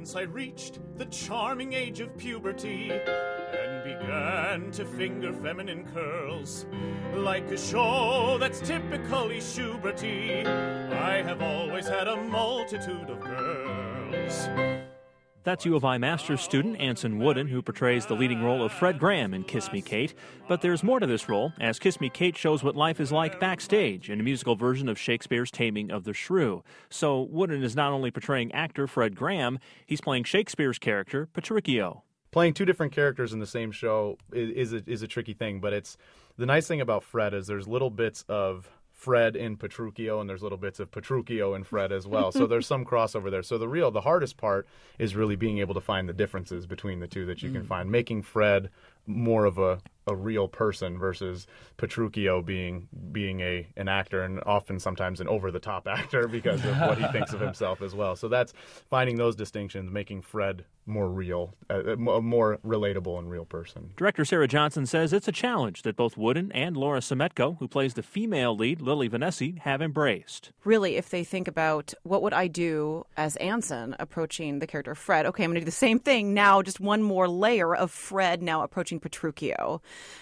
since I reached the charming age of puberty and began to finger feminine curls like a show that's typically Schuberty. I have always had a multitude of girls. That's U of I master's student Anson Wooden, who portrays the leading role of Fred Graham in Kiss Me, Kate. But there's more to this role, as Kiss Me, Kate shows what life is like backstage in a musical version of Shakespeare's Taming of the Shrew. So Wooden is not only portraying actor Fred Graham, he's playing Shakespeare's character, Petruchio. Playing two different characters in the same show is a tricky thing, but it's the nice thing about Fred is there's little bits of Fred in Petruchio, and there's little bits of Petruchio in Fred as well. So there's some crossover there. So the hardest part is really being able to find the differences between the two that you can find, making Fred more of a real person versus Petruchio being an actor, and often sometimes an over-the-top actor because of what he thinks of himself as well. So that's finding those distinctions, making Fred more real, a more relatable and real person. Director Sarah Johnson says it's a challenge that both Wooden and Laura Semetko, who plays the female lead, Lily Vanesi, have embraced. Really, if they think about what would I do as Anson approaching the character of Fred, okay, I'm going to do the same thing now, just one more layer of Fred now approaching Petruchio.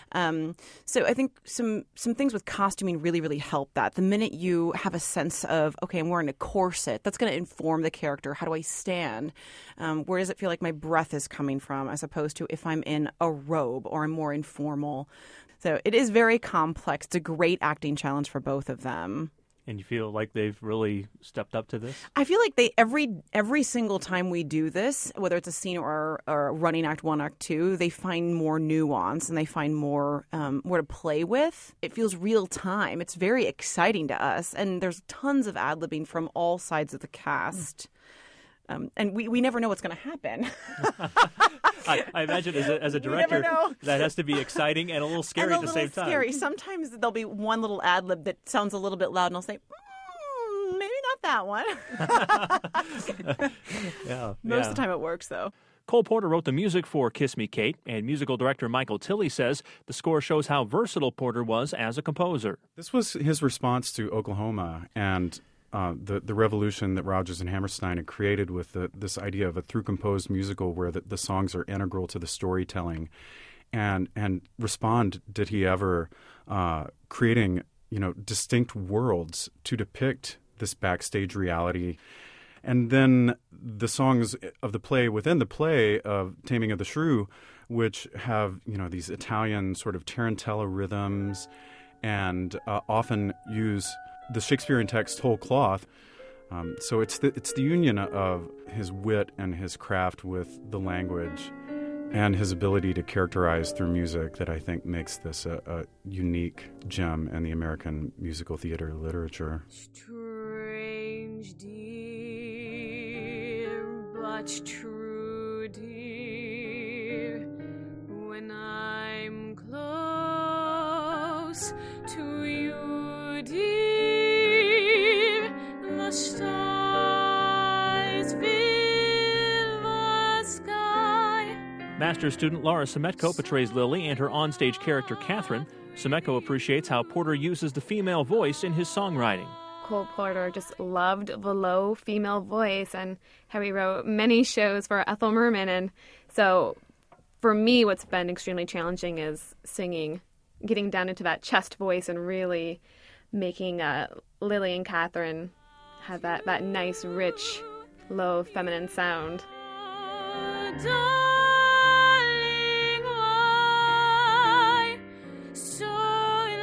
So I think some things with costuming really, really help that. The minute you have a sense of, okay, I'm wearing a corset, that's going to inform the character. How do I stand? Where does it feel like my breath is coming from, as opposed to if I'm in a robe or I'm more informal? So it is very complex. It's a great acting challenge for both of them. And you feel like they've really stepped up to this? I feel like they every single time we do this, whether it's a scene or running act 1, act 2, they find more nuance and they find more to play with. It feels real time. It's very exciting to us, and there's tons of ad-libbing from all sides of the cast. And we never know what's going to happen. I imagine as a director, that has to be exciting and a little scary at the same time. Scary. Sometimes there'll be one little ad lib that sounds a little bit loud, and I'll say, maybe not that one. Most of the time it works, though. Cole Porter wrote the music for Kiss Me, Kate, and musical director Michael Tilley says the score shows how versatile Porter was as a composer. This was his response to Oklahoma and the revolution that Rodgers and Hammerstein had created with this idea of a through-composed musical where the songs are integral to the storytelling. And respond, did he ever, creating, distinct worlds to depict this backstage reality. And then the songs of the play within the play of Taming of the Shrew, which have, these Italian sort of tarantella rhythms and often use the Shakespearean text whole cloth. So it's the union of his wit and his craft with the language and his ability to characterize through music that I think makes this a unique gem in the American musical theater literature. Strange, dear, but true, dear, when I'm close to you, dear, the stars fill the sky. Master student Laura Semetko portrays Lily and her onstage character Catherine. Semetko appreciates how Porter uses the female voice in his songwriting. Cole Porter just loved the low female voice and how he wrote many shows for Ethel Merman. And so for me, what's been extremely challenging is singing, getting down into that chest voice and really making Lily and Catherine have that nice, rich, low, feminine sound. Darling, why so in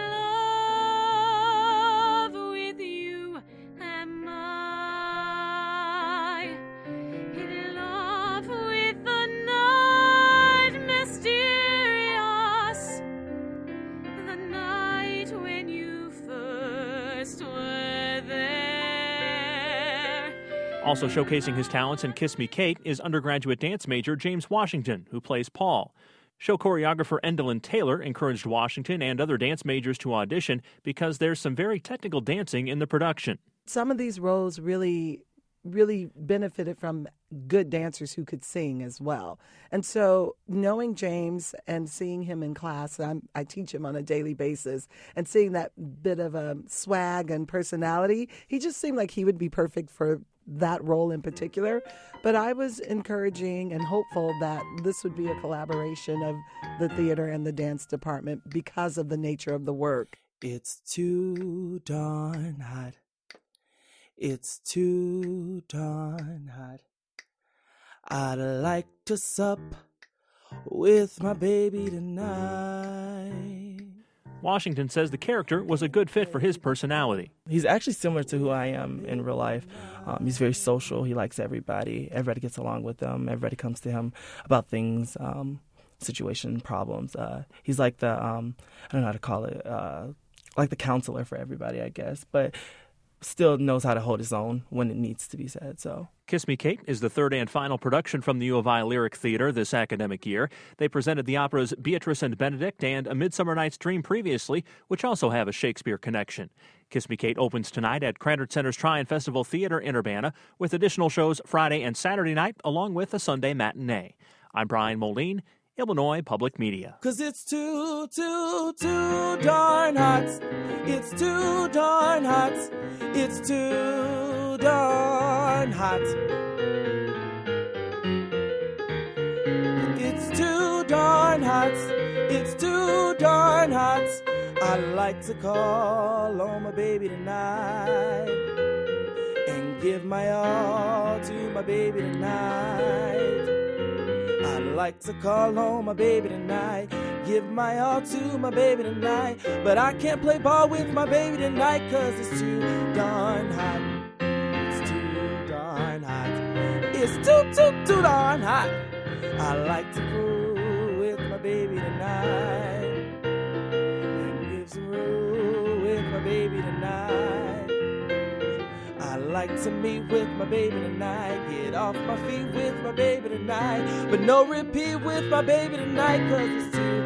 love with you am I? In love with the night mysterious, the night when you first were there. Also showcasing his talents in Kiss Me, Kate is undergraduate dance major James Washington, who plays Paul. Show choreographer Endalyn Taylor encouraged Washington and other dance majors to audition because there's some very technical dancing in the production. Some of these roles really really benefited from good dancers who could sing as well. And so knowing James and seeing him in class, I teach him on a daily basis, and seeing that bit of a swag and personality, he just seemed like he would be perfect for that role in particular. But I was encouraging and hopeful that this would be a collaboration of the theater and the dance department because of the nature of the work. It's too darn hot. It's too darn hot. I'd like to sup with my baby tonight. Washington says the character was a good fit for his personality. He's actually similar to who I am in real life. He's very social. He likes everybody. Everybody gets along with him. Everybody comes to him about things, situation, problems. He's like the, I don't know how to call it, like the counselor for everybody, I guess, but still knows how to hold his own when it needs to be said. So, Kiss Me, Kate is the third and final production from the U of I Lyric Theater this academic year. They presented the operas Beatrice and Benedict and A Midsummer Night's Dream previously, which also have a Shakespeare connection. Kiss Me, Kate opens tonight at Krannert Center's Tryon Festival Theater in Urbana, with additional shows Friday and Saturday night, along with a Sunday matinee. I'm Brian Moline, Illinois Public Media. 'Cause it's too darn hot. It's too darn hot. It's too darn hot. It's too darn hot. It's too darn hot. I like to call on my baby tonight and give my all to my baby tonight. I like to call on my baby tonight, give my all to my baby tonight. But I can't play ball with my baby tonight, 'cause it's too darn hot. It's too darn hot. It's too darn hot. I like to groove with my baby tonight and give some room with my baby tonight. I like to meet with my baby tonight, get off my feet with my baby tonight, but no repeat with my baby tonight, 'cause it's too